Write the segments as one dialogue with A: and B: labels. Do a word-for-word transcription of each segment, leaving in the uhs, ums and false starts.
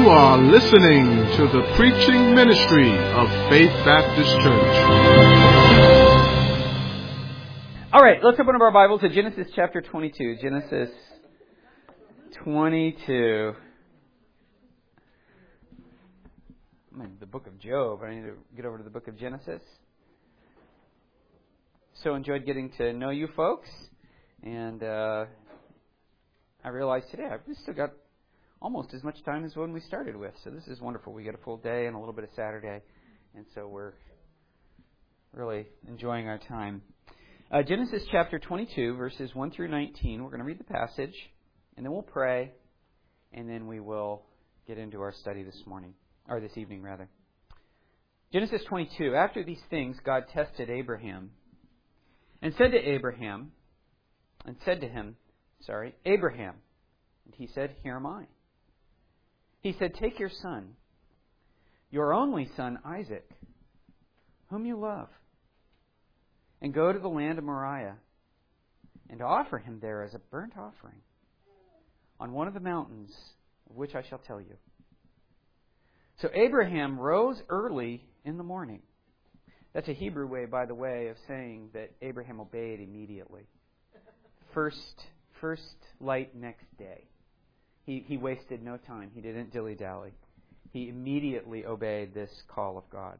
A: are listening to the preaching ministry of Faith Baptist Church.
B: All right, let's open up our Bible to Genesis chapter twenty-two. Genesis twenty-two. I'm in the book of Job. I need to get over to the book of Genesis. So enjoyed getting to know you folks. And uh, I realized today I've still got almost as much time as when we started with. So this is wonderful. We get a full day and a little bit of Saturday. And so we're really enjoying our time. Uh, Genesis chapter twenty-two, verses one through nineteen. We're going to read the passage, and then we'll pray, and then we will get into our study this morning, or this evening, rather. Genesis twenty-two. After these things, God tested Abraham, and said to Abraham, and said to him, sorry, Abraham. And he said, Here am I. He said, Take your son, your only son Isaac, whom you love, and go to the land of Moriah, and offer him there as a burnt offering on one of the mountains of which I shall tell you. So Abraham rose early in the morning. That's a Hebrew way, by the way, of saying that Abraham obeyed immediately. First, first light next day. He, he wasted no time. He didn't dilly-dally. He immediately obeyed this call of God.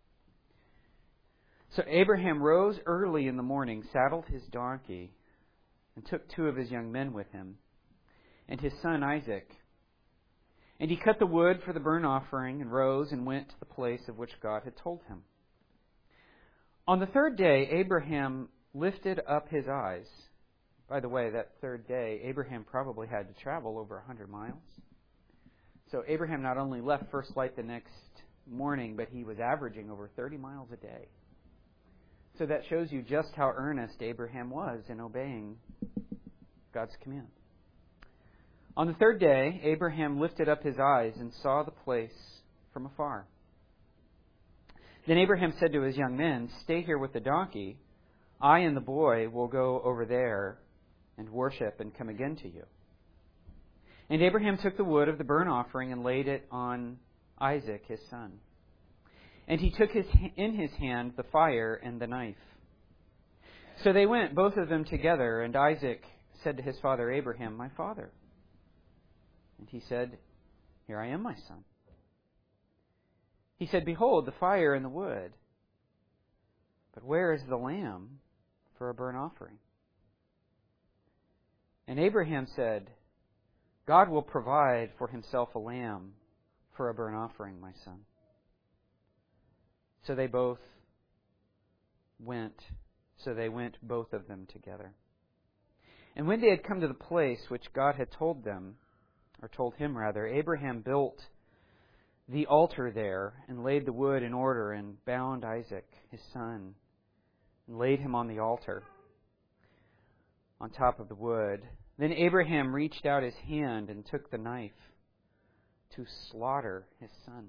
B: So Abraham rose early in the morning, saddled his donkey, and took two of his young men with him, and his son Isaac. And he cut the wood for the burnt offering, and rose and went to the place of which God had told him. On the third day, Abraham lifted up his eyes. By the way, that third day, Abraham probably had to travel over one hundred miles. So Abraham not only left first light the next morning, but he was averaging over thirty miles a day. So that shows you just how earnest Abraham was in obeying God's command. On the third day, Abraham lifted up his eyes and saw the place from afar. Then Abraham said to his young men, Stay here with the donkey. I and the boy will go over there and worship and come again to you. And Abraham took the wood of the burnt offering and laid it on Isaac, his son. And he took his, in his hand the fire and the knife. So they went, both of them together, and Isaac said to his father Abraham, My father. And he said, Here I am, my son. He said, Behold, the fire and the wood, but where is the lamb for a burnt offering? And Abraham said, God will provide for himself a lamb for a burnt offering, my son. So they both went, so they went both of them together. And when they had come to the place which God had told them, or told him rather, Abraham built the altar there and laid the wood in order and bound Isaac, his son, and laid him on the altar on top of the wood. Then Abraham reached out his hand and took the knife to slaughter his son.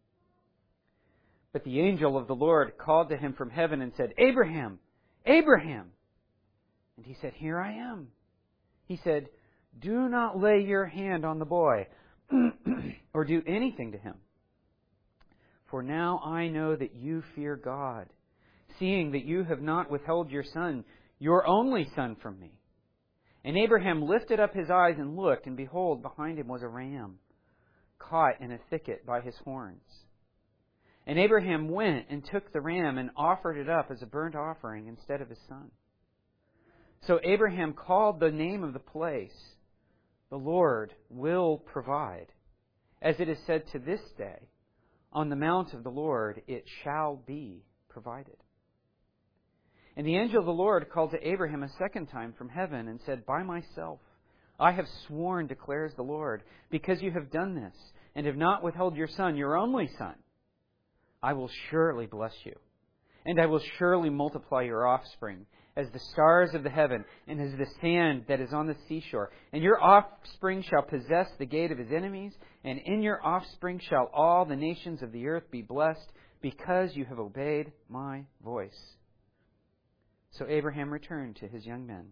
B: But the angel of the Lord called to him from heaven and said, Abraham, Abraham! And he said, Here I am. He said, Do not lay your hand on the boy or do anything to him. For now I know that you fear God, seeing that you have not withheld your son, your only son, from me. And Abraham lifted up his eyes and looked, and behold, behind him was a ram, caught in a thicket by his horns. And Abraham went and took the ram and offered it up as a burnt offering instead of his son. So Abraham called the name of the place, The Lord will provide. As it is said to this day, On the mount of the Lord it shall be provided. And the angel of the Lord called to Abraham a second time from heaven and said, By myself I have sworn, declares the Lord, because you have done this and have not withheld your son, your only son, I will surely bless you, and I will surely multiply your offspring as the stars of the heaven and as the sand that is on the seashore. And your offspring shall possess the gate of his enemies, and in your offspring shall all the nations of the earth be blessed, because you have obeyed my voice. So Abraham returned to his young men,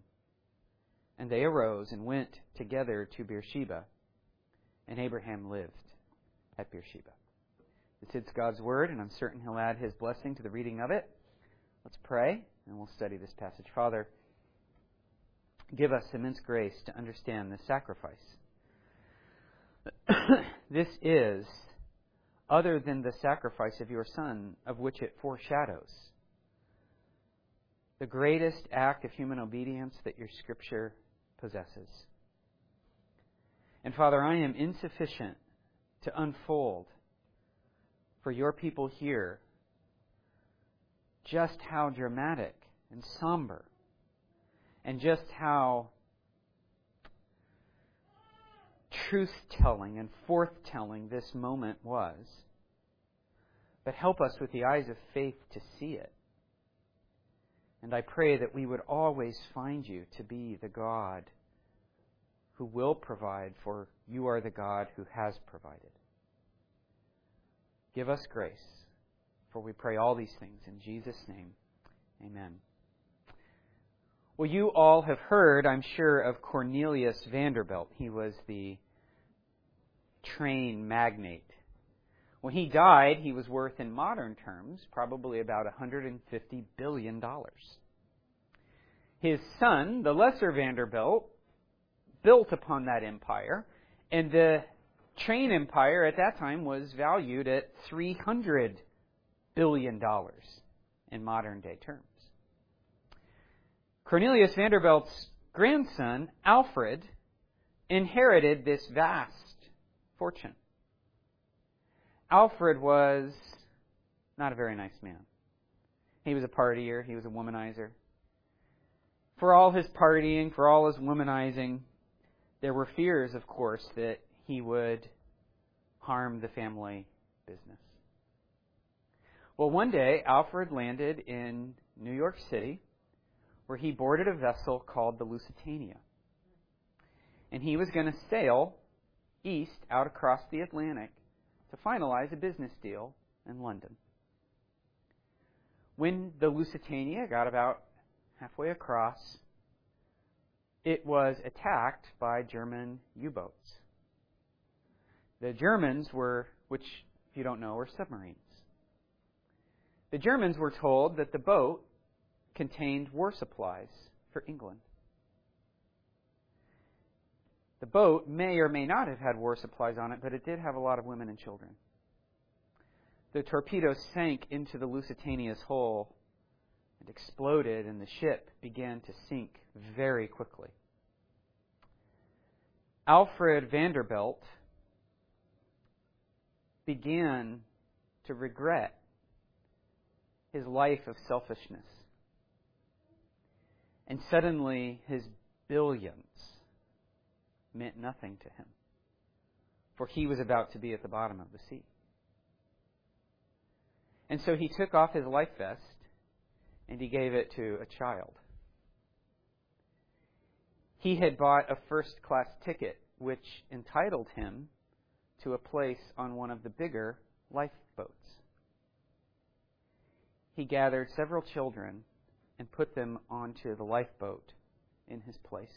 B: and they arose and went together to Beersheba, and Abraham lived at Beersheba. This is God's Word, and I'm certain He'll add His blessing to the reading of it. Let's pray, and we'll study this passage. Father, give us immense grace to understand this sacrifice. This is other than the sacrifice of your Son, of which it foreshadows. The greatest act of human obedience that your Scripture possesses. And Father, I am insufficient to unfold for your people here just how dramatic and somber and just how truth-telling and forth-telling this moment was. But help us with the eyes of faith to see it. And I pray that we would always find you to be the God who will provide, for you are the God who has provided. Give us grace, for we pray all these things in Jesus' name. Amen. Well, you all have heard, I'm sure, of Cornelius Vanderbilt. He was the train magnate. When he died, he was worth, in modern terms, probably about one hundred fifty billion dollars. His son, the lesser Vanderbilt, built upon that empire, and the train empire at that time was valued at three hundred billion dollars in modern day terms. Cornelius Vanderbilt's grandson, Alfred, inherited this vast fortune. Alfred was not a very nice man. He was a partier. He was a womanizer. For all his partying, for all his womanizing, there were fears, of course, that he would harm the family business. Well, one day, Alfred landed in New York City, where he boarded a vessel called the Lusitania. And he was going to sail east out across the Atlantic to finalize a business deal in London. When the Lusitania got about halfway across, it was attacked by German U-boats. The Germans were, which, if you don't know, were submarines. The Germans were told that the boat contained war supplies for England. The boat may or may not have had war supplies on it, but it did have a lot of women and children. The torpedo sank into the Lusitania's hull and exploded, and the ship began to sink very quickly. Alfred Vanderbilt began to regret his life of selfishness. And suddenly his billions meant nothing to him, for he was about to be at the bottom of the sea. And so he took off his life vest and he gave it to a child. He had bought a first-class ticket which entitled him to a place on one of the bigger lifeboats. He gathered several children and put them onto the lifeboat in his place.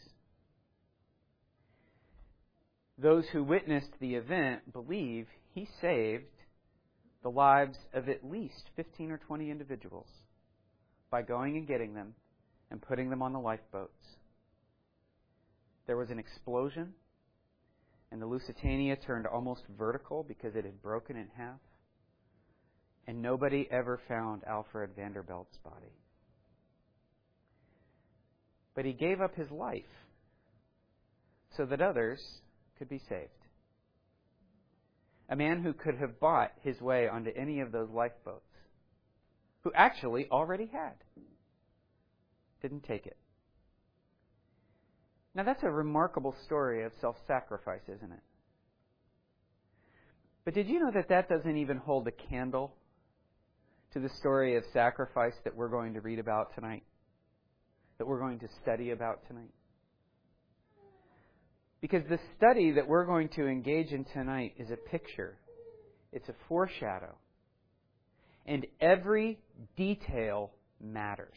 B: Those who witnessed the event believe he saved the lives of at least fifteen or twenty individuals by going and getting them and putting them on the lifeboats. There was an explosion, and the Lusitania turned almost vertical because it had broken in half, and nobody ever found Alfred Vanderbilt's body. But he gave up his life so that others could be saved. A man who could have bought his way onto any of those lifeboats, who actually already had, didn't take it. Now that's a remarkable story of self-sacrifice, isn't it? But did you know that that doesn't even hold a candle to the story of sacrifice that we're going to read about tonight, that we're going to study about tonight? Because the study that we're going to engage in tonight is a picture. It's a foreshadow. And every detail matters.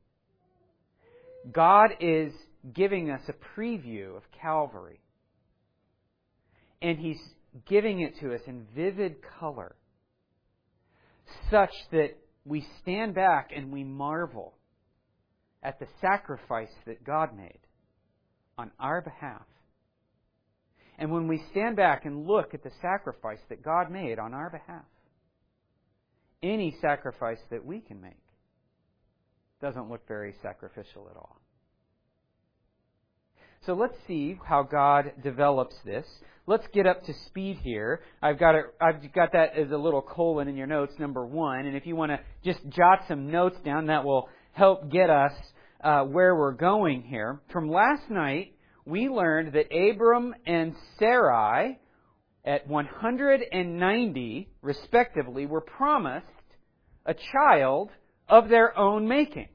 B: God is giving us a preview of Calvary. And He's giving it to us in vivid color, such that we stand back and we marvel at the sacrifice that God made on our behalf. And when we stand back and look at the sacrifice that God made on our behalf, any sacrifice that we can make doesn't look very sacrificial at all. So let's see how God develops this. Let's get up to speed here. I've got it, I've got that as a little colon in your notes, number one. And if you want to just jot some notes down, that will help get us uh, where we're going here. From last night, we learned that Abram and Sarai, at one hundred ninety, respectively, were promised a child of their own making.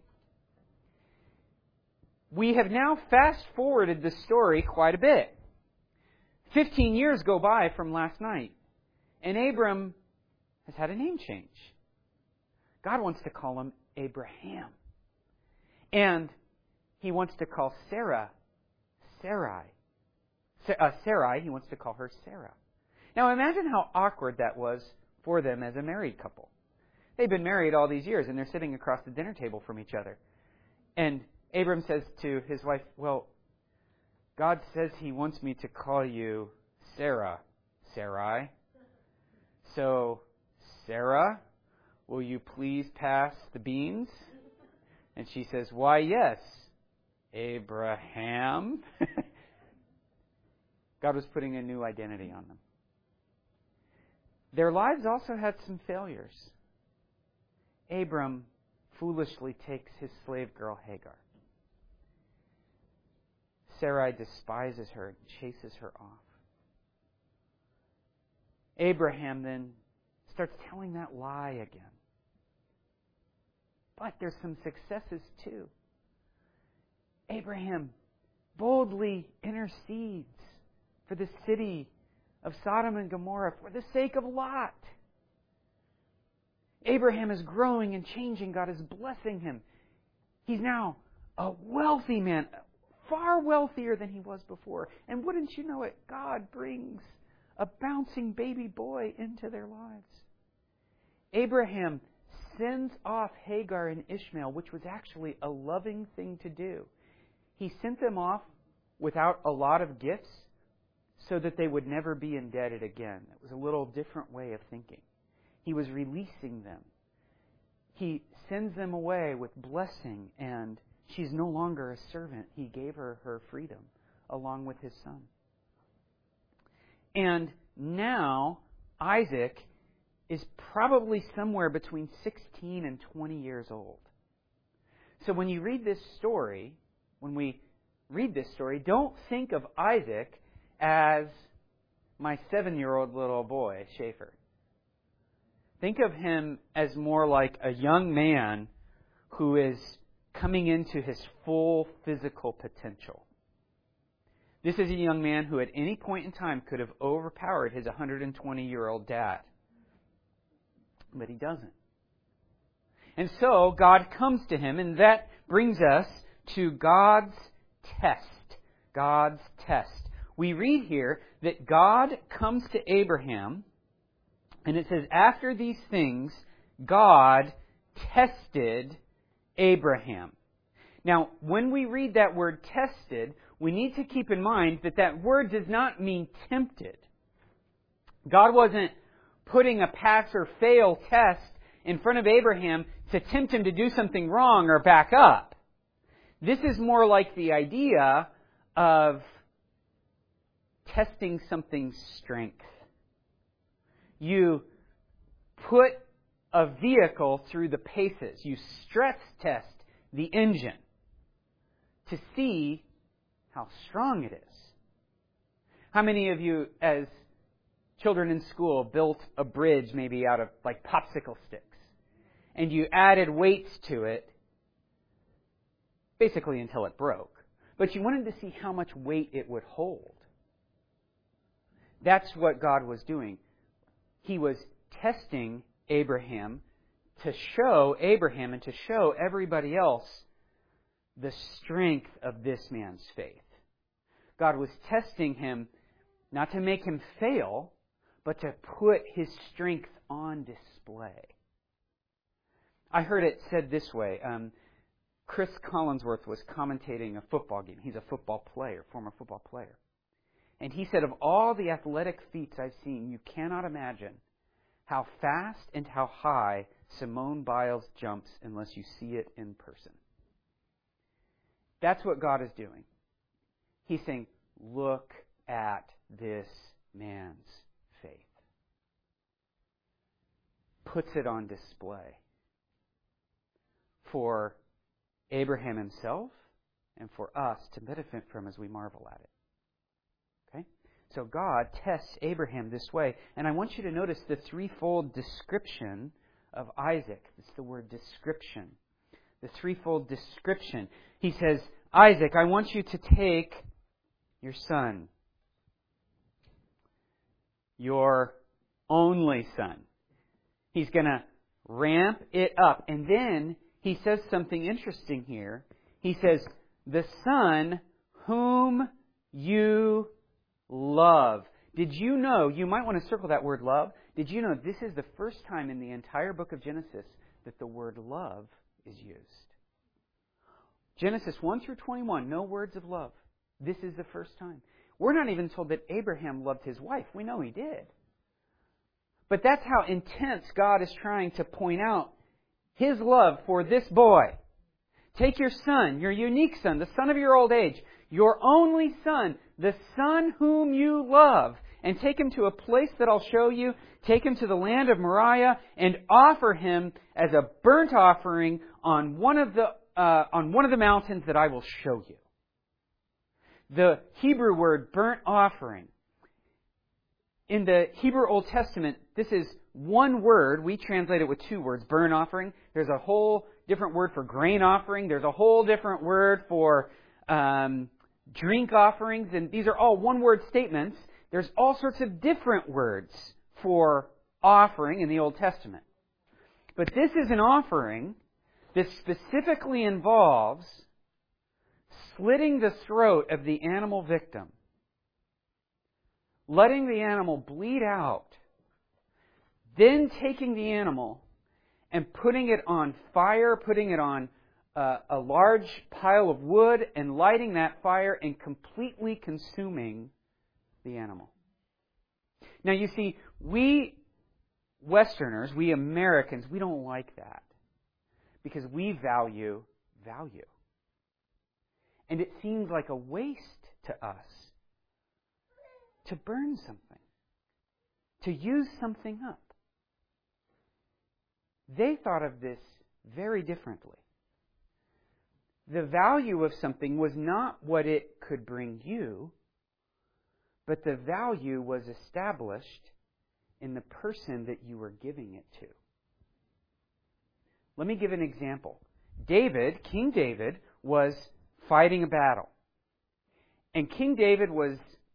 B: We have now fast-forwarded the story quite a bit. Fifteen years go by from last night, and Abram has had a name change. God wants to call him Abraham. And He wants to call Sarah Sarai. Uh, Sarai, He wants to call her Sarah. Now imagine how awkward that was for them as a married couple. They've been married all these years, and they're sitting across the dinner table from each other. And Abram says to his wife, well, God says He wants me to call you Sarah, Sarai. So, Sarah, will you please pass the beans? And she says, why, yes, Abraham. God was putting a new identity on them. Their lives also had some failures. Abram foolishly takes his slave girl Hagar. Sarai despises her and chases her off. Abraham then starts telling that lie again. But there's some successes too. Abraham boldly intercedes for the city of Sodom and Gomorrah for the sake of Lot. Abraham is growing and changing. God is blessing him. He's now a wealthy man, far wealthier than he was before. And wouldn't you know it, God brings a bouncing baby boy into their lives. Abraham sends off Hagar and Ishmael, which was actually a loving thing to do. He sent them off without a lot of gifts so that they would never be indebted again. It was a little different way of thinking. He was releasing them. He sends them away with blessing, and she's no longer a servant. He gave her her freedom along with his son. And now Isaac is probably somewhere between sixteen and twenty years old. So when you read this story, when we read this story, don't think of Isaac as my seven-year-old little boy, Schaefer. Think of him as more like a young man who is coming into his full physical potential. This is a young man who at any point in time could have overpowered his one hundred twenty-year-old dad. But he doesn't. And so God comes to him, and that brings us to God's test. God's test. We read here that God comes to Abraham, and it says, after these things, God tested Abraham. Now, when we read that word tested, we need to keep in mind that that word does not mean tempted. God wasn't putting a pass or fail test in front of Abraham to tempt him to do something wrong or back up. This is more like the idea of testing something's strength. You put a vehicle through the paces. You stress test the engine to see how strong it is. How many of you, as children in school, built a bridge maybe out of like popsicle sticks, and you added weights to it, basically until it broke, but you wanted to see how much weight it would hold? That's what God was doing. He was testing Abraham to show Abraham and to show everybody else the strength of this man's faith. God was testing him not to make him fail, but to put His strength on display. I heard it said this way. Um, Chris Collinsworth was commentating a football game. He's a football player, former football player. And he said, of all the athletic feats I've seen, you cannot imagine how fast and how high Simone Biles jumps unless you see it in person. That's what God is doing. He's saying, look at this man's faith. Puts it on display for Abraham himself and for us to benefit from as we marvel at it. Okay? So God tests Abraham this way. And I want you to notice the threefold description of Isaac. It's the word description. The threefold description. He says, Isaac, I want you to take your son, your only son. He's going to ramp it up. And then he says something interesting here. He says, the son whom you love. Did you know, you might want to circle that word love. Did you know this is the first time in the entire book of Genesis that the word love is used? Genesis one through twenty-one, no words of love. This is the first time. We're not even told that Abraham loved his wife. We know he did. But that's how intense God is trying to point out His love for this boy. Take your son, your unique son, the son of your old age, your only son, the son whom you love, and take him to a place that I'll show you. Take him to the land of Moriah and offer him as a burnt offering on one of the uh, on one of the mountains that I will show you. The Hebrew word burnt offering. In the Hebrew Old Testament, this is one word. We translate it with two words, burnt offering. There's a whole different word for grain offering. There's a whole different word for um, drink offerings. And these are all one-word statements. There's all sorts of different words for offering in the Old Testament. But this is an offering that specifically involves slitting the throat of the animal victim, letting the animal bleed out, then taking the animal and putting it on fire, putting it on uh, a large pile of wood and lighting that fire and completely consuming the animal. Now you see, we Westerners, we Americans, we don't like that because we value value. And it seems like a waste to us to burn something, to use something up. They thought of this very differently. The value of something was not what it could bring you, but the value was established in the person that you were giving it to. Let me give an example. David, King David, was fighting a battle. And King David was,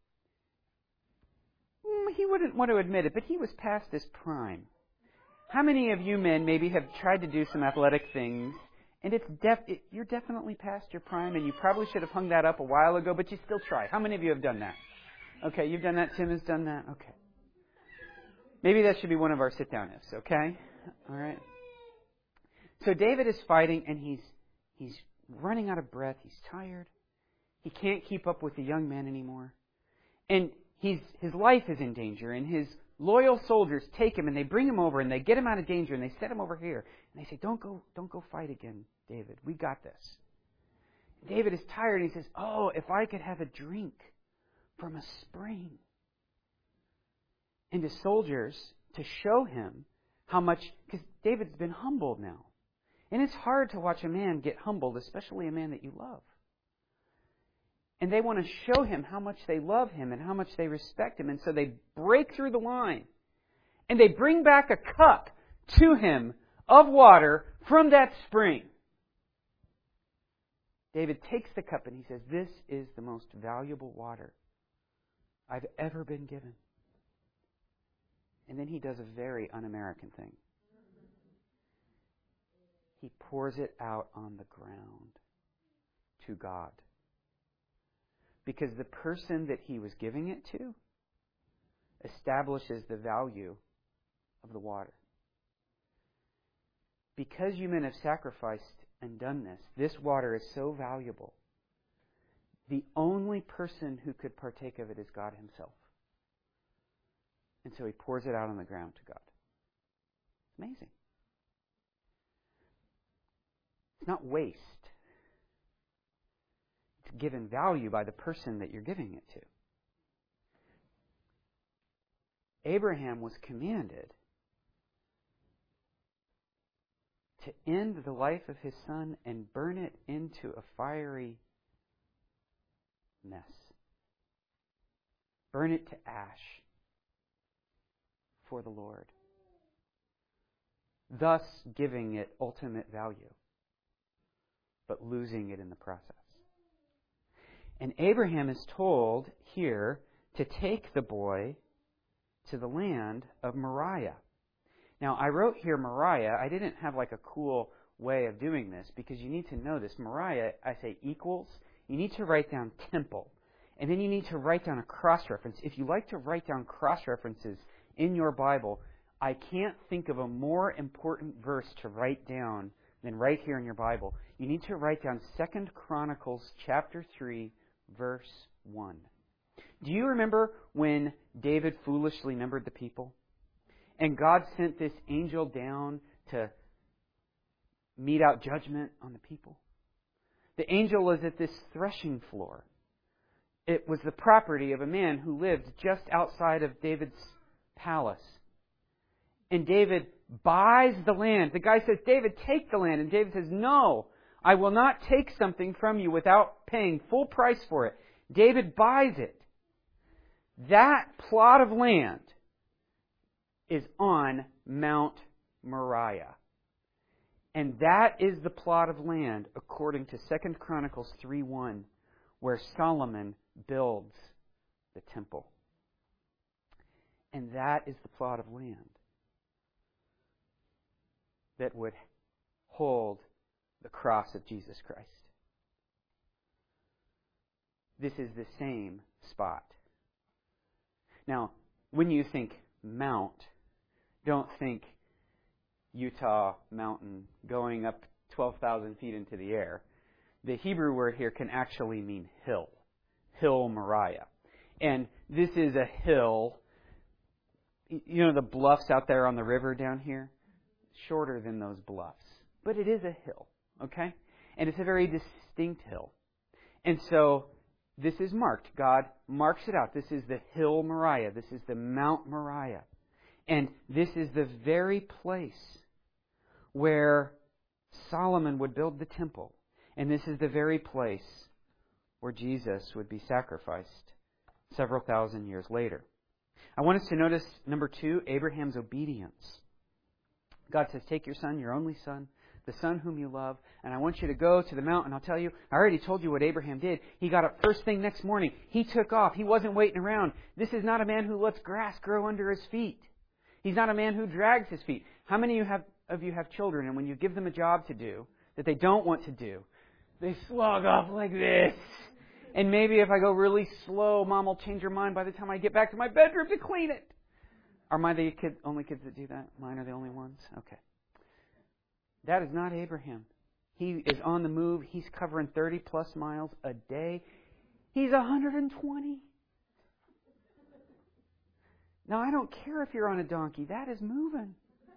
B: he wouldn't want to admit it, but he was past his prime. How many of you men maybe have tried to do some athletic things, and it's def- it, you're definitely past your prime, and you probably should have hung that up a while ago, but you still try. How many of you have done that? Okay, you've done that. Tim has done that. Okay. Maybe that should be one of our sit-down ifs, okay? All right. So David is fighting, and he's he's running out of breath. He's tired. He can't keep up with the young man anymore. And he's his life is in danger, and his loyal soldiers take him, and they bring him over, and they get him out of danger, and they set him over here. And they say, don't go, don't go fight again, David. We got this. David is tired, and he says, oh, if I could have a drink from a spring. And his soldiers, to show him how much, because David's been humbled now. And it's hard to watch a man get humbled, especially a man that you love. And they want to show him how much they love him and how much they respect him. And so they break through the line. And they bring back a cup to him of water from that spring. David takes the cup and he says, this is the most valuable water I've ever been given. And then he does a very un-American thing. He pours it out on the ground to God. Because the person that he was giving it to establishes the value of the water. Because you men have sacrificed and done this, this water is so valuable. The only person who could partake of it is God Himself. And so He pours it out on the ground to God. It's amazing. It's not waste. It's given value by the person that you're giving it to. Abraham was commanded to end the life of his son and burn it into a fiery mess. Burn it to ash for the Lord, thus giving it ultimate value, but losing it in the process. And Abraham is told here to take the boy to the land of Moriah. Now, I wrote here Moriah. I didn't have like a cool way of doing this because you need to know this. Moriah, I say equals. You need to write down temple. And then you need to write down a cross-reference. If you like to write down cross-references in your Bible, I can't think of a more important verse to write down than right here in your Bible. You need to write down Second Chronicles chapter three, verse one. Do you remember when David foolishly numbered the people? And God sent this angel down to mete out judgment on the people? The angel was at this threshing floor. It was the property of a man who lived just outside of David's palace. And David buys the land. The guy says, David, take the land. And David says, no, I will not take something from you without paying full price for it. David buys it. That plot of land is on Mount Moriah. And that is the plot of land, according to Second Chronicles three one, where Solomon builds the temple. And that is the plot of land that would hold the cross of Jesus Christ. This is the same spot. Now, when you think mount, don't think Utah mountain going up twelve thousand feet into the air. The Hebrew word here can actually mean hill. Hill Moriah. And this is a hill. You know the bluffs out there on the river down here? Shorter than those bluffs. But it is a hill. Okay? And it's a very distinct hill. And so this is marked. God marks it out. This is the hill Moriah. This is the Mount Moriah. And this is the very place where Solomon would build the temple. And this is the very place where Jesus would be sacrificed several thousand years later. I want us to notice, number two, Abraham's obedience. God says, take your son, your only son, the son whom you love, and I want you to go to the mountain. I'll tell you, I already told you what Abraham did. He got up first thing next morning. He took off. He wasn't waiting around. This is not a man who lets grass grow under his feet. He's not a man who drags his feet. How many of you have, of you have children, and when you give them a job to do that they don't want to do, they slog off like this? And maybe if I go really slow, Mom will change her mind by the time I get back to my bedroom to clean it. Are mine the kid, only kids that do that? Mine are the only ones? Okay. That is not Abraham. He is on the move. He's covering thirty plus miles a day. He's one hundred twenty. Now, I don't care if you're on a donkey. That is moving.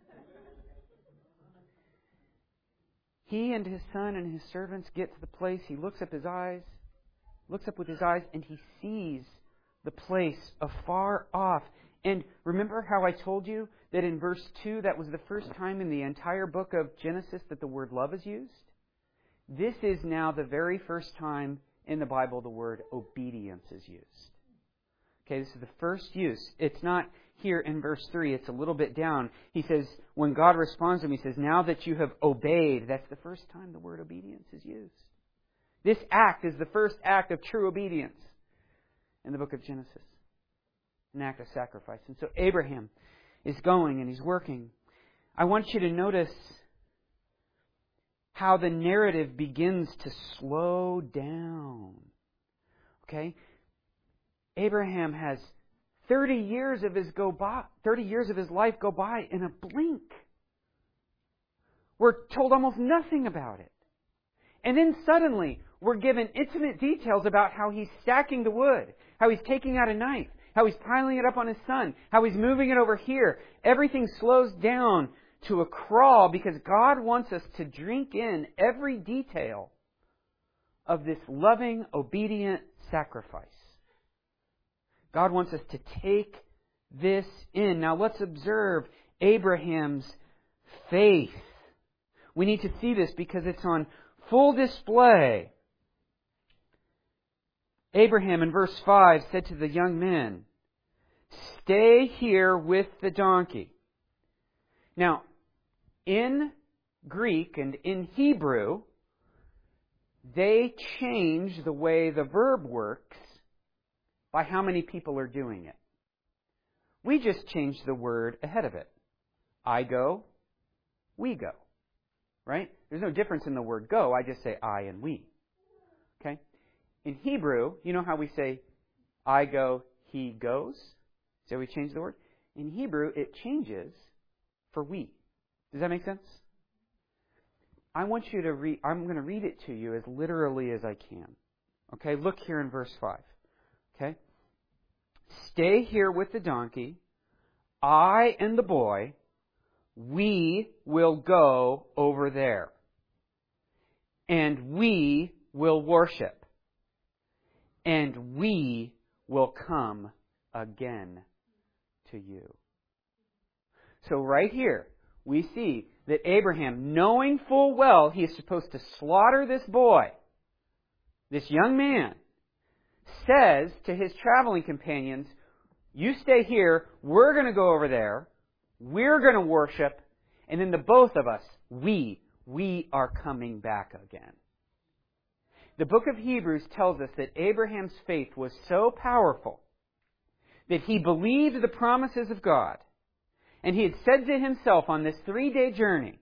B: He and his son and his servants get to the place. He looks up his eyes, looks up with his eyes, and he sees the place afar off. And remember how I told you that in verse two, that was the first time in the entire book of Genesis that the word love is used? This is now the very first time in the Bible the word obedience is used. Okay, this is the first use. It's not here in verse three. It's a little bit down. He says, when God responds to him, he says, now that you have obeyed. That's the first time the word obedience is used. This act is the first act of true obedience in the book of Genesis. An act of sacrifice. And so Abraham is going and he's working. I want you to notice how the narrative begins to slow down. Okay? Abraham has thirty years of his go by, thirty years of his life go by in a blink. We're told almost nothing about it. And then suddenly, we're given intimate details about how he's stacking the wood, how he's taking out a knife, how he's piling it up on his son, how he's moving it over here. Everything slows down to a crawl because God wants us to drink in every detail of this loving, obedient sacrifice. God wants us to take this in. Now let's observe Abraham's faith. We need to see this because it's on full display. Abraham in verse five said to the young men, "Stay here with the donkey." Now, in Greek and in Hebrew, they change the way the verb works by how many people are doing it. We just change the word ahead of it. I go, we go. Right? There's no difference in the word go. I just say I and we. Okay? In Hebrew, you know how we say I go, he goes? So we change the word? In Hebrew, it changes for we. Does that make sense? I want you to read, I'm going to read it to you as literally as I can. Okay? Look here in verse five. Okay? Stay here with the donkey. I and the boy, we will go over there. And we will worship. And we will come again to you. So right here, we see that Abraham, knowing full well he is supposed to slaughter this boy, this young man, says to his traveling companions, you stay here, we're going to go over there, we're going to worship, and then the both of us, we, we are coming back again. The book of Hebrews tells us that Abraham's faith was so powerful that he believed the promises of God. And he had said to himself on this three-day journey,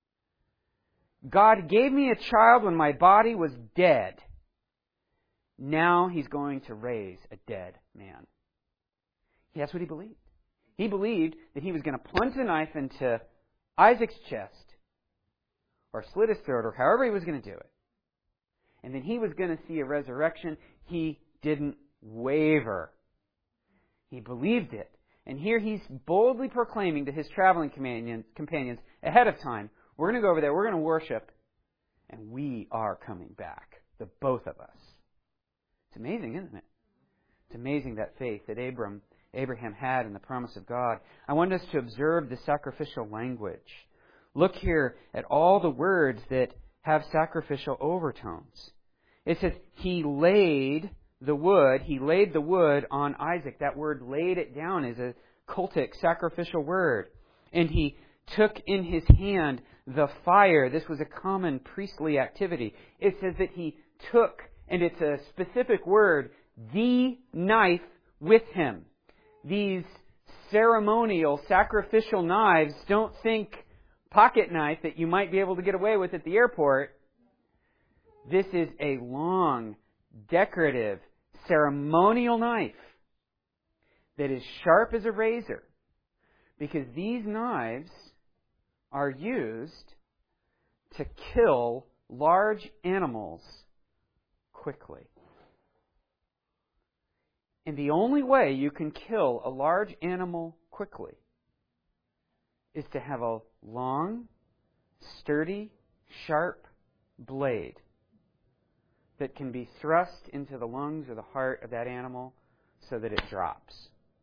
B: God gave me a child when my body was dead. Now he's going to raise a dead man. That's what he believed. He believed that he was going to plunge the knife into Isaac's chest or slit his throat or however he was going to do it. And then he was going to see a resurrection. He didn't waver. He believed it. And here he's boldly proclaiming to his traveling companions, companions ahead of time, we're going to go over there, we're going to worship, and we are coming back, the both of us. It's amazing, isn't it? It's amazing that faith that Abram, Abraham had in the promise of God. I want us to observe the sacrificial language. Look here at all the words that have sacrificial overtones. It says, he laid the wood, he laid the wood on Isaac. That word laid it down is a cultic sacrificial word. And he took in his hand the fire. This was a common priestly activity. It says that he took, and it's a specific word, the knife with him. These ceremonial sacrificial knives, don't think pocket knife that you might be able to get away with at the airport. This is a long, decorative, ceremonial knife that is sharp as a razor, because these knives are used to kill large animals quickly. And the only way you can kill a large animal quickly is to have a long, sturdy, sharp blade that can be thrust into the lungs or the heart of that animal so that it drops.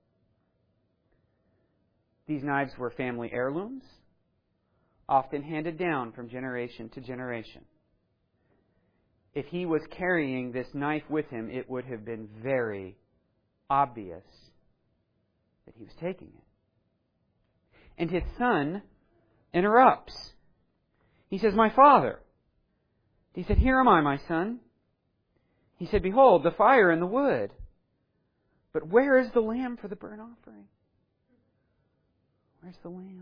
B: These knives were family heirlooms, often handed down from generation to generation. If he was carrying this knife with him, it would have been very obvious that he was taking it. And his son interrupts. He says, my father. He said, here am I, my son. He said, behold, the fire and the wood. But where is the lamb for the burnt offering? Where's the lamb?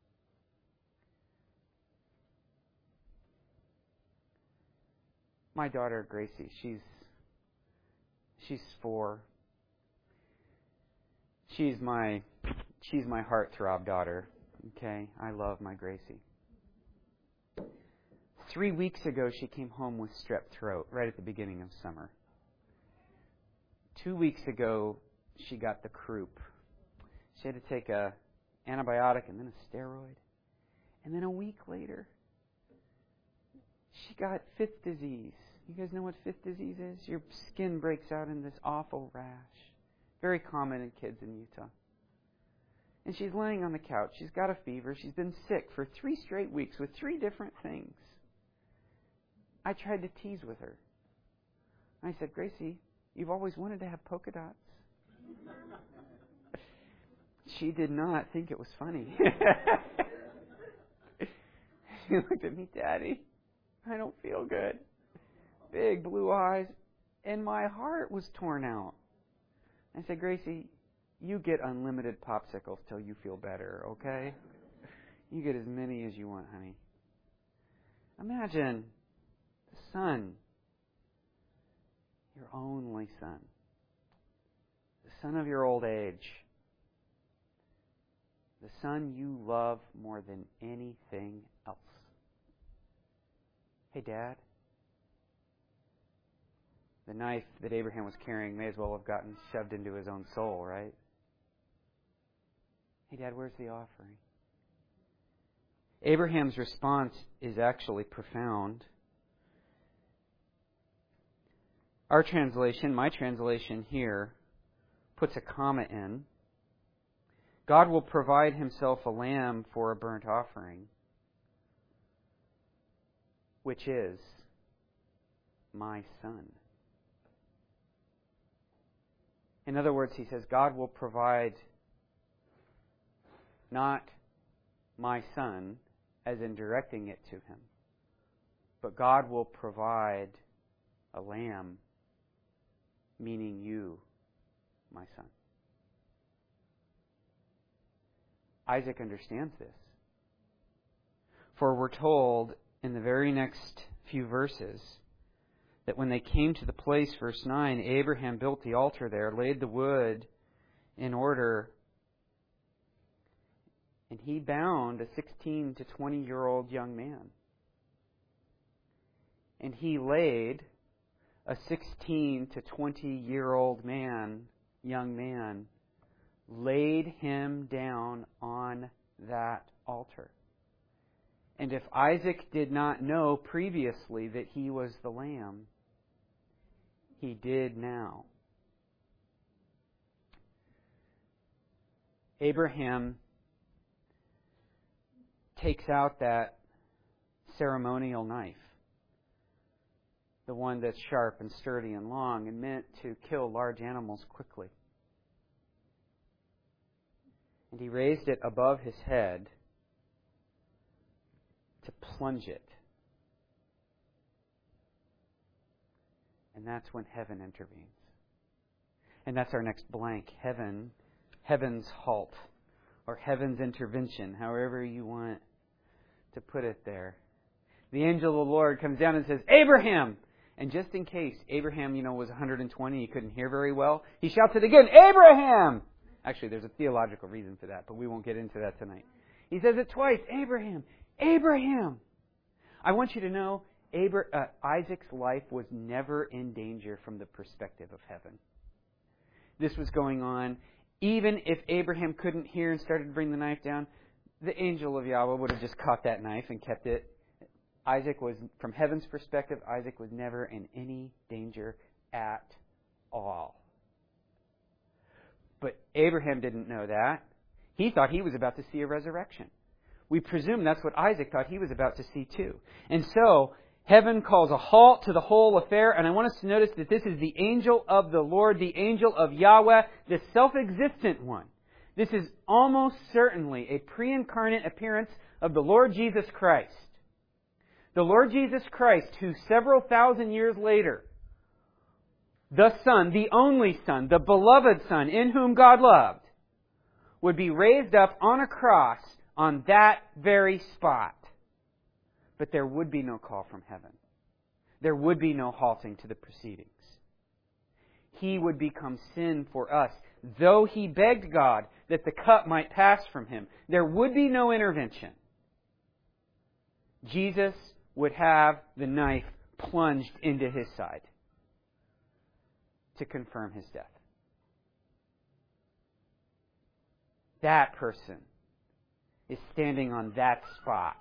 B: My daughter, Gracie, she's she's four. She's my she's my heartthrob daughter. Okay, I love my Gracie. Three weeks ago, she came home with strep throat right at the beginning of summer. Two weeks ago, she got the croup. She had to take a antibiotic and then a steroid. And then a week later, she got fifth disease. You guys know what fifth disease is? Your skin breaks out in this awful rash. Very common in kids in Utah. And she's laying on the couch. She's got a fever. She's been sick for three straight weeks with three different things. I tried to tease with her. I said, Gracie, you've always wanted to have polka dots. She did not think it was funny. She looked at me, Daddy, I don't feel good. Big blue eyes. And my heart was torn out. I said, Gracie, you get unlimited popsicles till you feel better, okay? You get as many as you want, honey. Imagine the son, your only son, the son of your old age, the son you love more than anything else. Hey, Dad, the knife that Abraham was carrying may as well have gotten shoved into his own soul, right? Hey, Dad, where's the offering? Abraham's response is actually profound. Our translation, my translation here, puts a comma in. God will provide himself a lamb for a burnt offering, which is my son. In other words, he says, God will provide not my son, as in directing it to him, but God will provide a lamb, meaning you, my son. Isaac understands this. For we're told in the very next few verses that when they came to the place, verse nine, Abraham built the altar there, laid the wood in order, and he bound a sixteen to twenty year old young man. And he laid a sixteen to twenty year old man, young man, laid him down on that altar. And if Isaac did not know previously that he was the lamb, he did now. Abraham takes out that ceremonial knife, the one that's sharp and sturdy and long and meant to kill large animals quickly. And he raised it above his head to plunge it. And that's when heaven intervenes. And that's our next blank. Heaven, heaven's halt, or heaven's intervention, however you want to put it there. The angel of the Lord comes down and says, Abraham! And just in case Abraham, you know, was one hundred twenty, he couldn't hear very well, he shouts it again, Abraham! Actually, there's a theological reason for that, but we won't get into that tonight. He says it twice, Abraham, Abraham! I want you to know, Abra- uh, Isaac's life was never in danger from the perspective of heaven. This was going on. Even if Abraham couldn't hear and started to bring the knife down, the angel of Yahweh would have just caught that knife and kept it. Isaac was, from heaven's perspective, Isaac was never in any danger at all. But Abraham didn't know that. He thought he was about to see a resurrection. We presume that's what Isaac thought he was about to see too. And so, heaven calls a halt to the whole affair, and I want us to notice that this is the angel of the Lord, the angel of Yahweh, the self-existent one. This is almost certainly a pre-incarnate appearance of the Lord Jesus Christ. The Lord Jesus Christ, who several thousand years later, the Son, the only Son, the beloved Son, in whom God loved, would be raised up on a cross on that very spot. But there would be no call from heaven. There would be no halting to the proceedings. He would become sin for us. though he begged God that the cup might pass from him, there would be no intervention. Jesus would have the knife plunged into his side to confirm his death. That person is standing on that spot.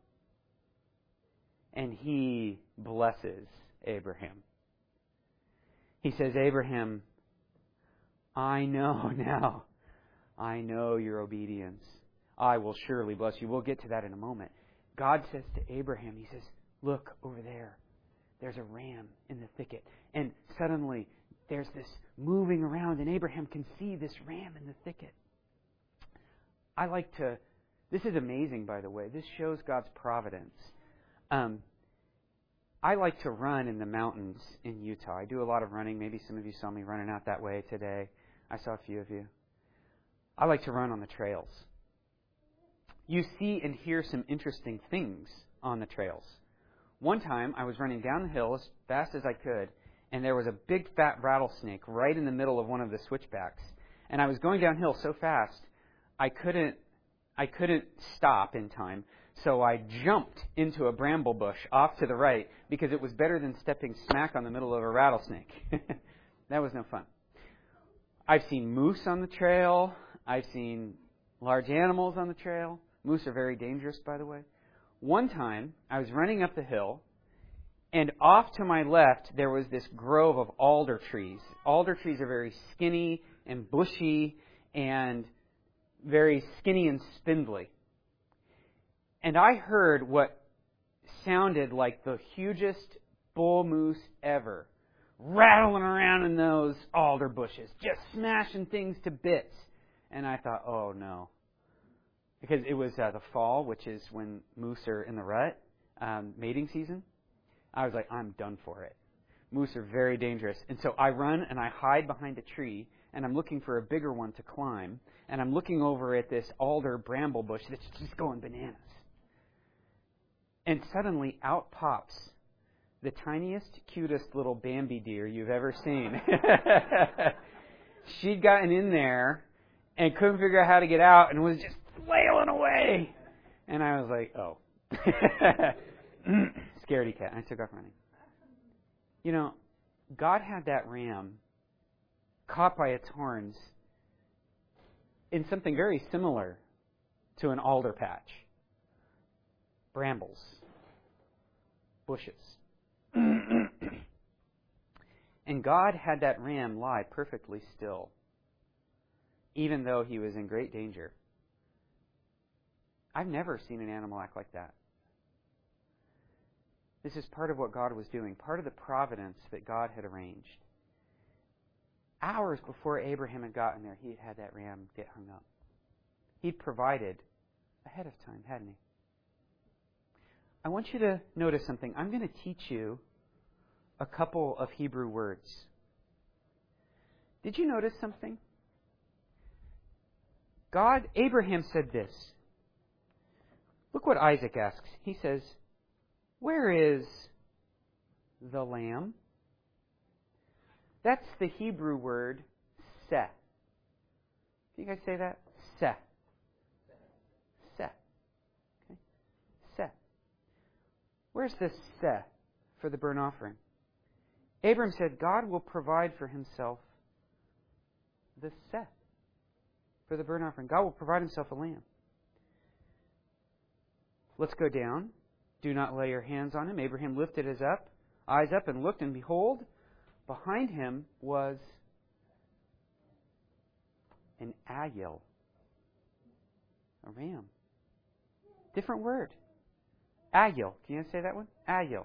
B: And he blesses Abraham. He says, Abraham, I know now. I know your obedience. I will surely bless you. We'll get to that in a moment. God says to Abraham, he says, look over there. There's a ram in the thicket. And suddenly there's this moving around, and Abraham can see this ram in the thicket. I like to, this is amazing, by the way. This shows God's providence. Um, I like to run in the mountains in Utah. I do a lot of running. Maybe some of you saw me running out that way today. I saw a few of you. I like to run on the trails. You see and hear some interesting things on the trails. One time, I was running down the hill as fast as I could, and there was a big fat rattlesnake right in the middle of one of the switchbacks. And I was going downhill so fast, I couldn't, I couldn't stop in time. So I jumped into a bramble bush off to the right because it was better than stepping smack on the middle of a rattlesnake. That was no fun. I've seen moose on the trail. I've seen large animals on the trail. Moose are very dangerous, by the way. One time, I was running up the hill, and off to my left, there was this grove of alder trees. Alder trees are very skinny and bushy and very skinny and spindly. And I heard what sounded like the hugest bull moose ever, rattling around in those alder bushes, just smashing things to bits. And I thought, oh no. Because it was uh, the fall, which is when moose are in the rut, um, mating season. I was like, I'm done for it. Moose are very dangerous. And so I run and I hide behind a tree, and I'm looking for a bigger one to climb. And I'm looking over at this alder bramble bush that's just going bananas. And suddenly out pops the tiniest, cutest little Bambi deer you've ever seen. She'd gotten in there and couldn't figure out how to get out and was just flailing away. And I was like, oh. Scaredy cat. And I took off running. You know, God had that ram caught by its horns in something very similar to an alder patch. Brambles. Bushes. And God had that ram lie perfectly still, even though he was in great danger. I've never seen an animal act like that. This is part of what God was doing, part of the providence that God had arranged. Hours before Abraham had gotten there, he had had that ram get hung up. He'd provided ahead of time, hadn't he? I want you to notice something. I'm going to teach you a couple of Hebrew words. Did you notice something? God, Abraham said this. Look what Isaac asks. He says, where is the lamb? That's the Hebrew word seh. Can you guys say that? Seh. Seh. Okay. Seh. Where's the seh for the burnt offering? Abram said, God will provide for himself the seh for the burnt offering. God will provide himself a lamb. Let's go down. Do not lay your hands on him. Abraham lifted his up, eyes up and looked, and behold, behind him was an ayil, a ram. Different word. Ayil. Can you say that one? Ayil.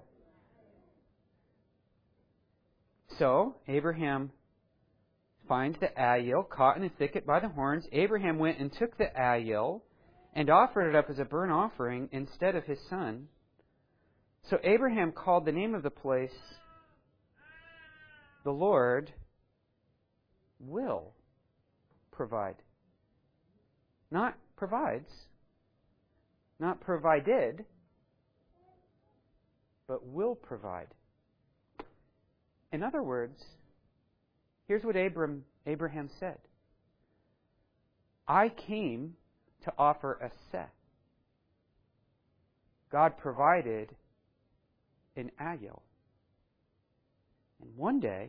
B: So, Abraham finds the ayil caught in a thicket by the horns. Abraham went and took the ayil and offered it up as a burnt offering instead of his son. So Abraham called the name of the place, the Lord will provide. Not provides, not provided, but will provide. In other words, here's what Abram, Abraham said. I came to offer a seh. God provided an ayil. And one day,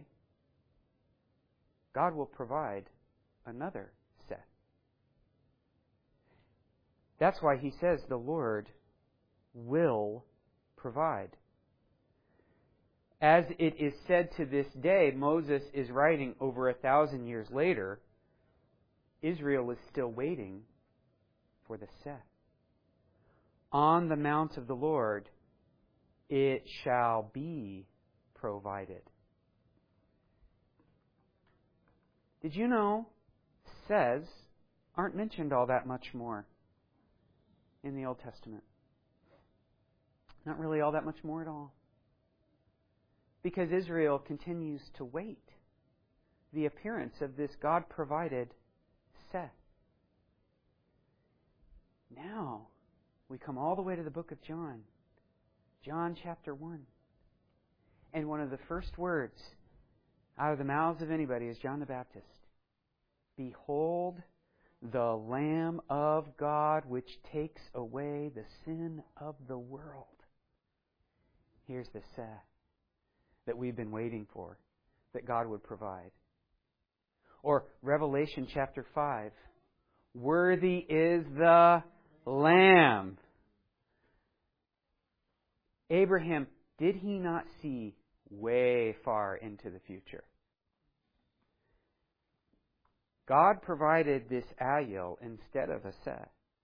B: God will provide another seh. That's why he says the Lord will provide. As it is said to this day, Moses is writing over a thousand years later, Israel is still waiting for the seh. On the mount of the Lord it shall be provided. Did you know sehs aren't mentioned all that much more in the Old Testament? Not really all that much more at all. Because Israel continues to wait the appearance of this God-provided seh. Now, we come all the way to the book of John. John chapter one. And one of the first words out of the mouths of anybody is John the Baptist. Behold the Lamb of God which takes away the sin of the world. Here's the seh that we've been waiting for, that God would provide. Or Revelation chapter five. Worthy is the Lamb. Abraham, did he not see way far into the future? God provided this ayil instead of a seh.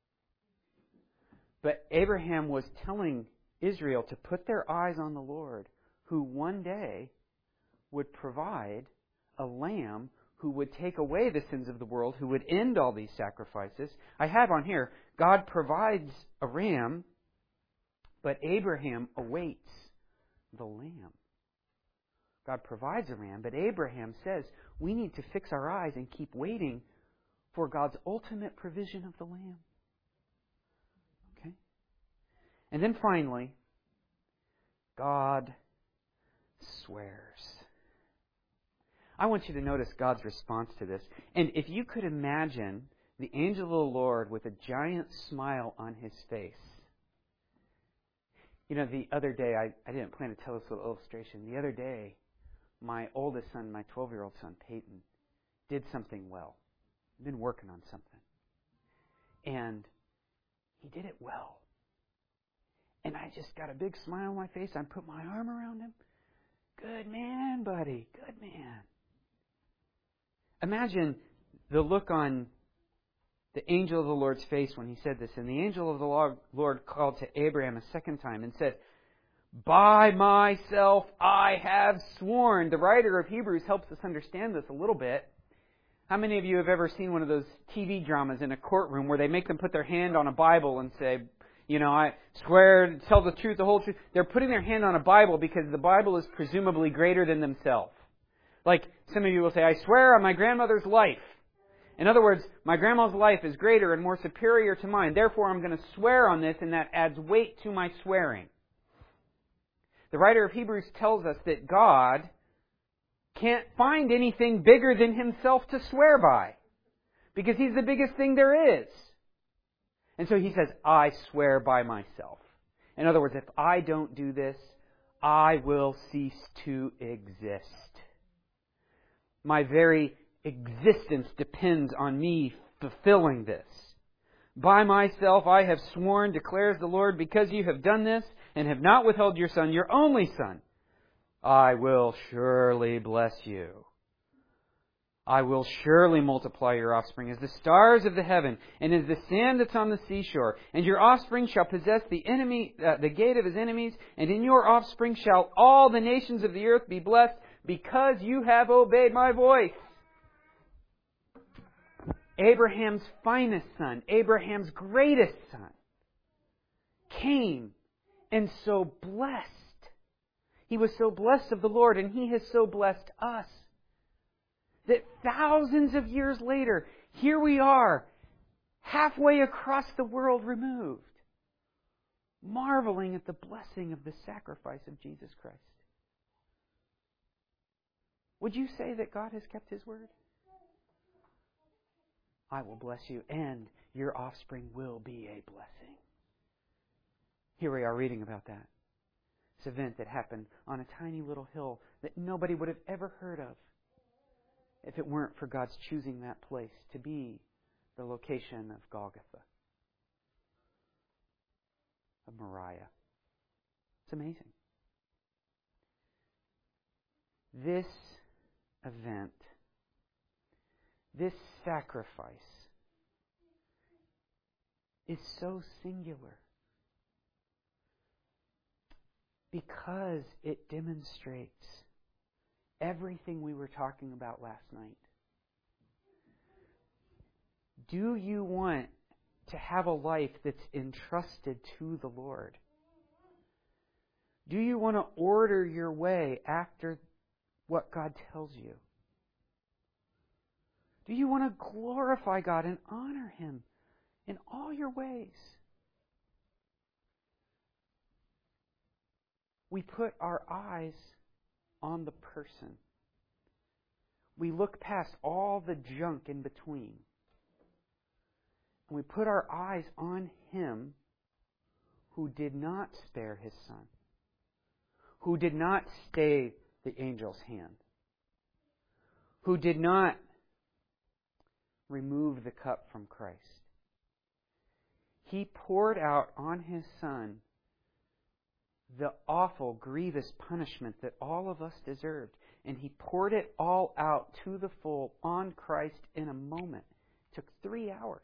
B: But Abraham was telling Israel to put their eyes on the Lord, who one day would provide a lamb who would take away the sins of the world, who would end all these sacrifices. I have on here, God provides a ram, but Abraham awaits the lamb. God provides a ram, but Abraham says we need to fix our eyes and keep waiting for God's ultimate provision of the lamb. Okay? And then finally, God swears. I want you to notice God's response to this. And if you could imagine the angel of the Lord with a giant smile on his face. You know, the other day, I, I didn't plan to tell this little illustration. The other day, my oldest son, my twelve-year-old son, Peyton, did something well. He'd been working on something. And he did it well. And I just got a big smile on my face. I put my arm around him. Good man, buddy. Good man. Imagine the look on the angel of the Lord's face when he said this. And the angel of the Lord called to Abraham a second time and said, by myself I have sworn. The writer of Hebrews helps us understand this a little bit. How many of you have ever seen one of those T V dramas in a courtroom where they make them put their hand on a Bible and say, you know, I swear to tell the truth, the whole truth. They're putting their hand on a Bible because the Bible is presumably greater than themselves. Like some of you will say, I swear on my grandmother's life. In other words, my grandma's life is greater and more superior to mine. Therefore, I'm going to swear on this, and that adds weight to my swearing. The writer of Hebrews tells us that God can't find anything bigger than himself to swear by, because he's the biggest thing there is. And so he says, I swear by myself. In other words, if I don't do this, I will cease to exist. My very existence depends on me fulfilling this. By myself I have sworn, declares the Lord, because you have done this and have not withheld your son, your only son, I will surely bless you. I will surely multiply your offspring as the stars of the heaven and as the sand that's on the seashore. And your offspring shall possess the enemy, uh, the gate of his enemies. And in your offspring shall all the nations of the earth be blessed, because you have obeyed my voice. Abraham's finest son, Abraham's greatest son, came and so blessed. He was so blessed of the Lord, and he has so blessed us, that thousands of years later, here we are, halfway across the world removed, marveling at the blessing of the sacrifice of Jesus Christ. Would you say that God has kept His word? I will bless you, and your offspring will be a blessing. Here we are reading about that. This event that happened on a tiny little hill that nobody would have ever heard of if it weren't for God's choosing that place to be the location of Golgotha, of Moriah. It's amazing. This event, this sacrifice, is so singular because it demonstrates everything we were talking about last night. Do you want to have a life that's entrusted to the Lord? Do you want to order your way after what God tells you? Do you want to glorify God and honor Him in all your ways? We put our eyes on the person. We look past all the junk in between. And we put our eyes on Him who did not spare His Son, who did not stay the angel's hand, who did not remove the cup from Christ. He poured out on His Son the awful, grievous punishment that all of us deserved. And He poured it all out to the full on Christ in a moment. It took three hours.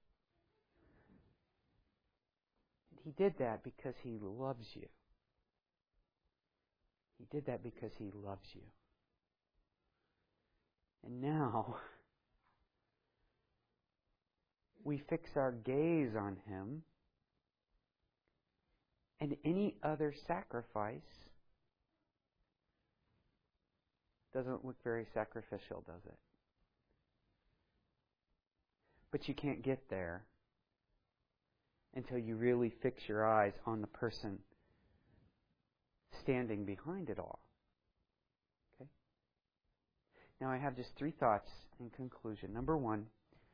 B: And He did that because He loves you. He did that because He loves you. And now we fix our gaze on Him, and any other sacrifice doesn't look very sacrificial, does it? But you can't get there until you really fix your eyes on the person standing behind it all. Okay? Now I have just three thoughts in conclusion. Number one,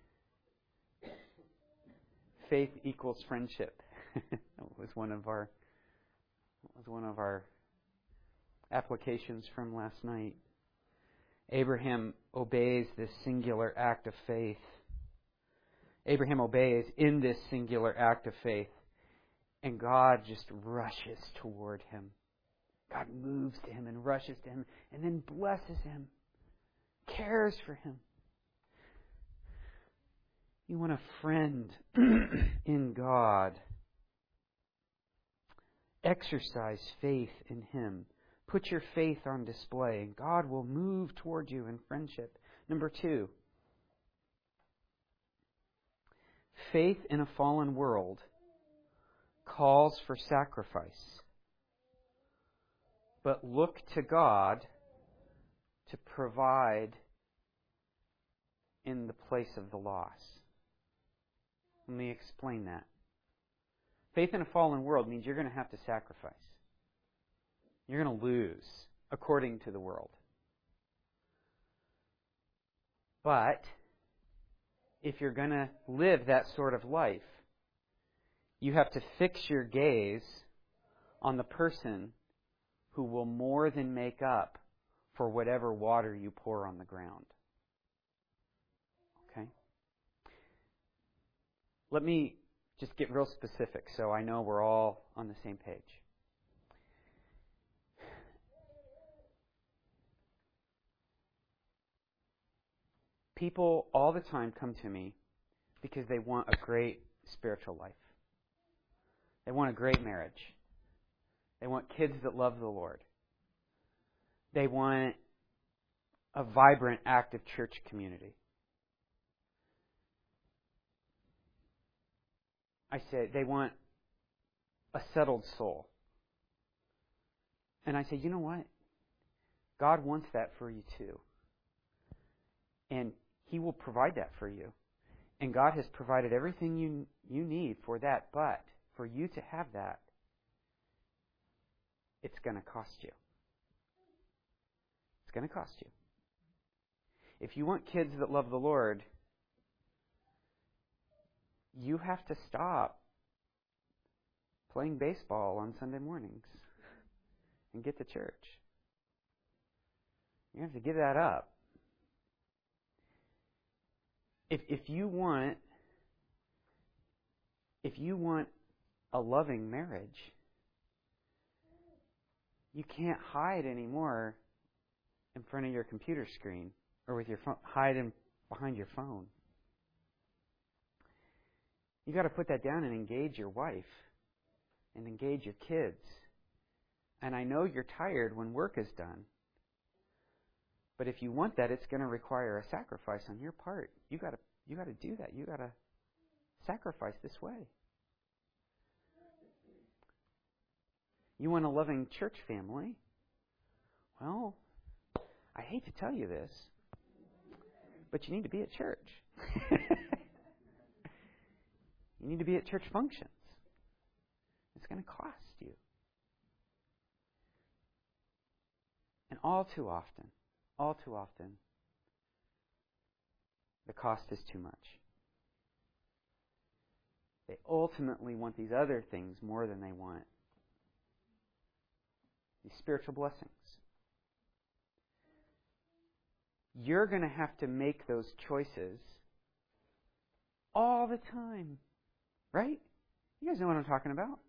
B: faith equals friendship. That was one of our that was one of our applications from last night. Abraham obeys this singular act of faith. Abraham obeys in this singular act of faith, and God just rushes toward him. God moves to him and rushes to him and then blesses him, cares for him. You want a friend in God. Exercise faith in Him. Put your faith on display, and God will move toward you in friendship. Number two, faith in a fallen world calls for sacrifice. But look to God to provide in the place of the loss. Let me explain that. Faith in a fallen world means you're going to have to sacrifice. You're going to lose according to the world. But if you're going to live that sort of life, you have to fix your gaze on the person who will more than make up for whatever water you pour on the ground. Okay? Let me just get real specific so I know we're all on the same page. People all the time come to me because they want a great spiritual life. They want a great marriage. They want kids that love the Lord. They want a vibrant, active church community. I say they want a settled soul. And I say, you know what? God wants that for you too. And He will provide that for you. And God has provided everything you you need for that. But for you to have that, it's going to cost you. It's going to cost you. If you want kids that love the Lord, you have to stop playing baseball on Sunday mornings and get to church. You have to give that up. If if you want if you want a loving marriage, you can't hide anymore in front of your computer screen or with your phone, hide in behind your phone. You got to put that down and engage your wife and engage your kids. And I know you're tired when work is done. But if you want that, it's going to require a sacrifice on your part. You got to you got to do that. You got to sacrifice this way. You want a loving church family? Well, I hate to tell you this, but you need to be at church. You need to be at church functions. It's going to cost you. And all too often, all too often, the cost is too much. They ultimately want these other things more than they want these spiritual blessings. You're going to have to make those choices all the time. Right? You guys know what I'm talking about.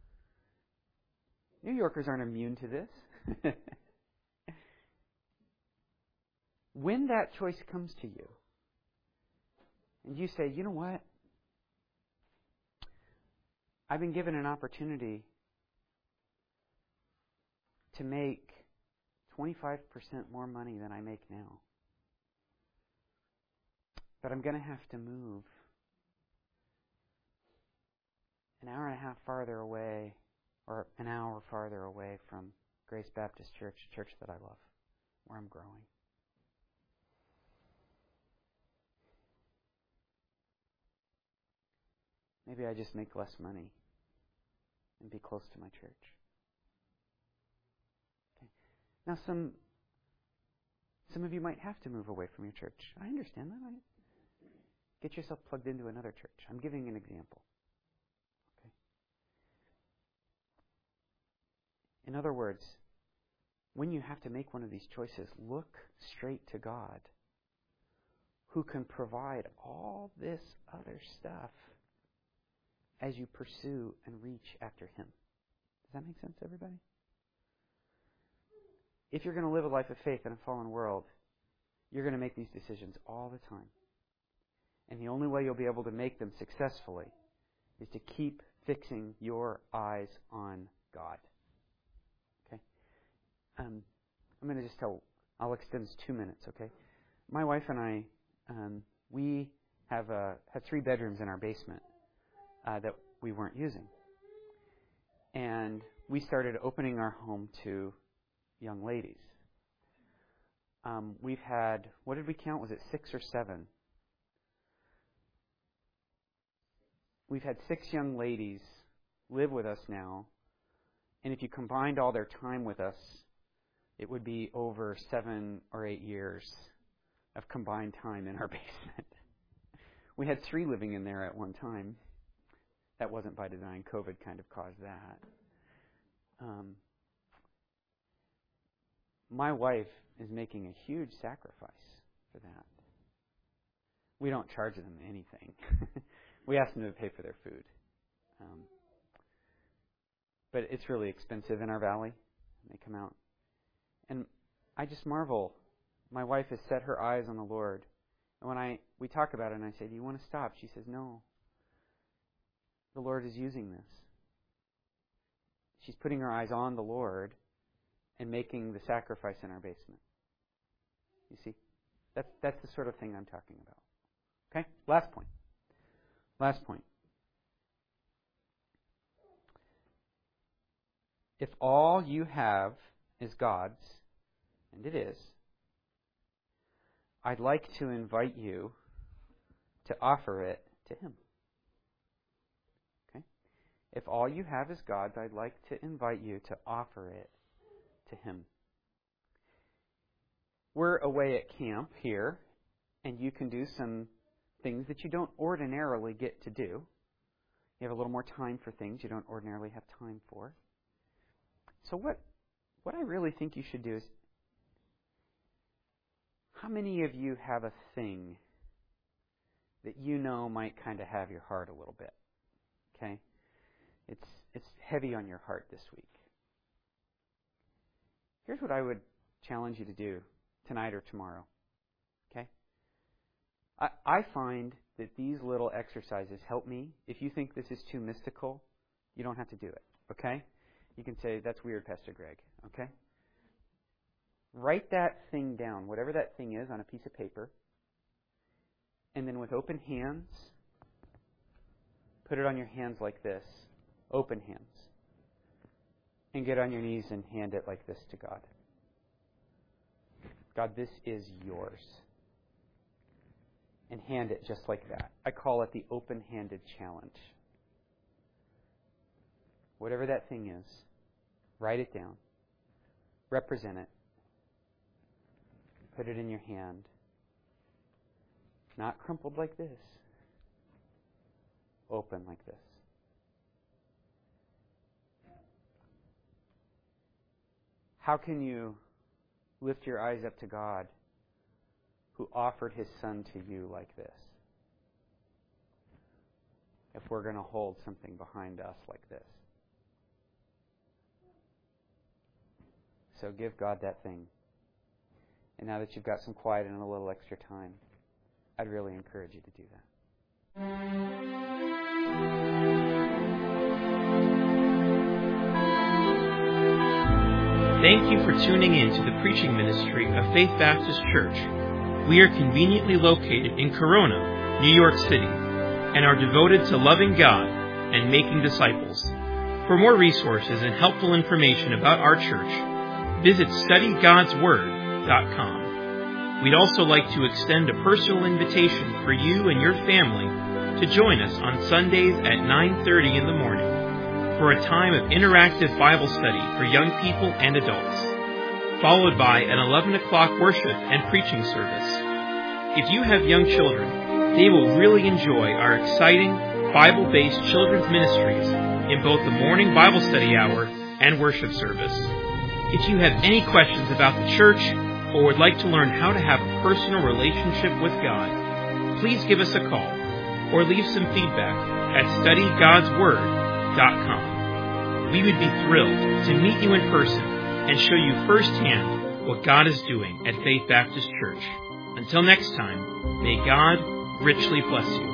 B: New Yorkers aren't immune to this. When that choice comes to you, and you say, you know what? I've been given an opportunity to make twenty-five percent more money than I make now. But I'm going to have to move an hour and a half farther away, or an hour farther away from Grace Baptist Church, a church that I love, where I'm growing. Maybe I just make less money and be close to my church. Okay. Now, some some of you might have to move away from your church. I understand that. Right? Get yourself plugged into another church. I'm giving an example. Okay. In other words, when you have to make one of these choices, look straight to God, who can provide all this other stuff as you pursue and reach after Him. Does that make sense, everybody? If you're going to live a life of faith in a fallen world, you're going to make these decisions all the time. And the only way you'll be able to make them successfully is to keep fixing your eyes on God. Okay? Um, I'm going to just tell, I'll extend this two minutes, okay? My wife and I, um, we have uh, had three bedrooms in our basement uh, that we weren't using. And we started opening our home to young ladies. Um, we've had, what did we count? Was it six or seven? We've had six young ladies live with us now. And if you combined all their time with us, it would be over seven or eight years of combined time in our basement. We had three living in there at one time. That wasn't by design. COVID kind of caused that. Um, my wife is making a huge sacrifice for that. We don't charge them anything. We ask them to pay for their food. Um, but it's really expensive in our valley. They come out. And I just marvel. My wife has set her eyes on the Lord. And when I we talk about it and I say, do you want to stop? She says, no. The Lord is using this. She's putting her eyes on the Lord and making the sacrifice in our basement. You see? That's, that's the sort of thing I'm talking about. Okay? Last point. Last point. If all you have is God's, and it is, I'd like to invite you to offer it to Him. Okay? If all you have is God's, I'd like to invite you to offer it to Him. We're away at camp here, and you can do some things that you don't ordinarily get to do. You have a little more time for things you don't ordinarily have time for. So what, what I really think you should do is, how many of you have a thing that you know might kind of have your heart a little bit? Okay? It's it's heavy on your heart this week. Here's what I would challenge you to do tonight or tomorrow. Okay? I, I find that these little exercises help me. If you think this is too mystical, you don't have to do it. Okay? You can say, that's weird, Pastor Greg. Okay? Write that thing down, whatever that thing is, on a piece of paper. And then with open hands, put it on your hands like this. Open hands. And get on your knees and hand it like this to God. God, this is yours. And hand it just like that. I call it the open-handed challenge. Whatever that thing is, write it down. Represent it. Put it in your hand. Not crumpled like this. Open like this. How can you lift your eyes up to God who offered His Son to you like this? If we're going to hold something behind us like this. So give God that thing. And now that you've got some quiet and a little extra time, I'd really encourage you to do that.
C: Thank you for tuning in to the preaching ministry of Faith Baptist Church. We are conveniently located in Corona, New York City, and are devoted to loving God and making disciples. For more resources and helpful information about our church, visit study gods word dot com. We'd also like to extend a personal invitation for you and your family to join us on Sundays at nine thirty in the morning for a time of interactive Bible study for young people and adults, followed by an eleven o'clock worship and preaching service. If you have young children, they will really enjoy our exciting Bible-based children's ministries in both the morning Bible study hour and worship service. If you have any questions about the church or would like to learn how to have a personal relationship with God, please give us a call or leave some feedback at study gods word dot com. We would be thrilled to meet you in person and show you firsthand what God is doing at Faith Baptist Church. Until next time, may God richly bless you.